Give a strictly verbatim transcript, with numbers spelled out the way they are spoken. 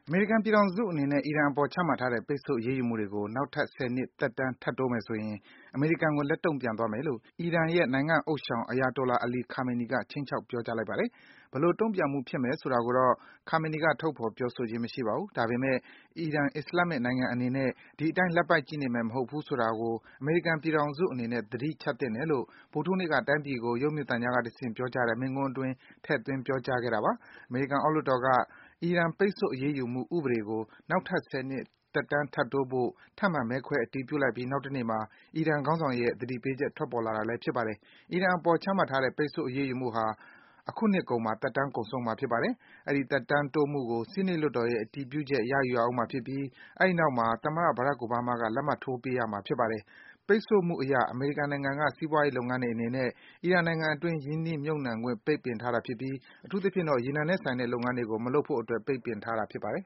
အမေရိကန်ပြည်ထောင်စုအနေနဲ့ အီရန်အပေါ် ချမှတ်ထားတဲ့ ပိတ်ဆို့ အရေးယူမှုတွေကို နောက်ထပ် ၁၀ နှစ် သက်တမ်း ထပ်တိုးမယ်ဆိုရင် အမေရိကန်ကို လက်တုံ့ပြန်သွားမယ်လို့ အီရန်ရဲ့ နိုင်ငံ့ဥသျှောင် Ayatollah Ali Khamenei က ခြိမ်းခြောက် ပြောကြားလိုက်ပါတယ်။ ဘယ်လို တုံ့ပြန်မှုဖြစ်မယ်ဆိုတာကိုတော့ Khamenei က ထုတ်ဖော် ပြောဆိုခြင်း မရှိပါဘူး။ ဒါပေမယ့် အီရန် အစ္စလာမ်မစ်နိုင်ငံအနေနဲ့ ဒီအတိုင်း လက်ပိုက်ကြည့်နေမယ် မဟုတ်ဘူးဆိုတာကို အမေရိကန်ပြည်ထောင်စုအနေနဲ့ သတိချပ်သင့်တယ်လို့ ဗုဒ္ဓဟူးနေ့က တိုင်းပြည်ကို ရုပ်မြင်သံကြားကတဆင့် ပြောကြားတဲ့ မိန့်ခွန်းအတွင်း ထည့်သွင်း ပြောကြားခဲ့တာပါ။ အမေရိကန် အောက်လွှတ်တော်က အီရန် ပိတ်ဆို့ အရေးယူမှု ဥပဒေကို နောက်ထပ် ၁၀ နှစ် သက်တမ်းထပ်တိုးဖို့ ထပ်မံ မဲခွဲ အတည်ပြုလိုက်ပြီး နောက်တနေ့မှာ အီရန်ခေါင်းဆောင်ရဲ့ သတိပေးချက် ထွက်ပေါ်လာတာလည်း ဖြစ်ပါတယ်။ အီရန်အပေါ် ချမှတ်ထားတဲ့ ပိတ်ဆို့ အရေးယူမှုဟာ အခုနှစ်ကုန်မှာ သက်တမ်း ကုန်ဆုံးမှာ ဖြစ်ပါတယ်။ အဲဒီ သက်တမ်းတိုးမှုကို ဆီးနိတ်လွှတ်တော်ရဲ့ အတည်ပြုချက် ရယူရဦးမှာဖြစ်ပြီး အဲဒီနောက်မှာ သမ္မတ Barack Obama က လက်မှတ်ထိုးပေးရမှာ ဖြစ်ပါတယ်။ ပိတ်ဆို့မှုအရ အမေရိကန်နိုင်ငံက စီးပွားရေးလုပ်ငန်းတွေအနေနဲ့ အီရန်နိုင်ငံအတွင်း ရင်းနှီးမြုပ်နှံခွင့် ပိတ်ပင်ထားတာဖြစ်ပြီး အထူးသဖြင့်တော့ ရေနံနဲ့ဆိုင်တဲ့ လုပ်ငန်းတွေကို မလုပ်ဖို့အတွက် ပိတ်ပင်ထားတာ ဖြစ်ပါတယ်